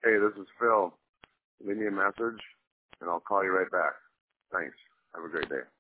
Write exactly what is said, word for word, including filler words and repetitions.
hey, this is Phil. Leave me a message, and I'll call you right back. Thanks. Have a great day.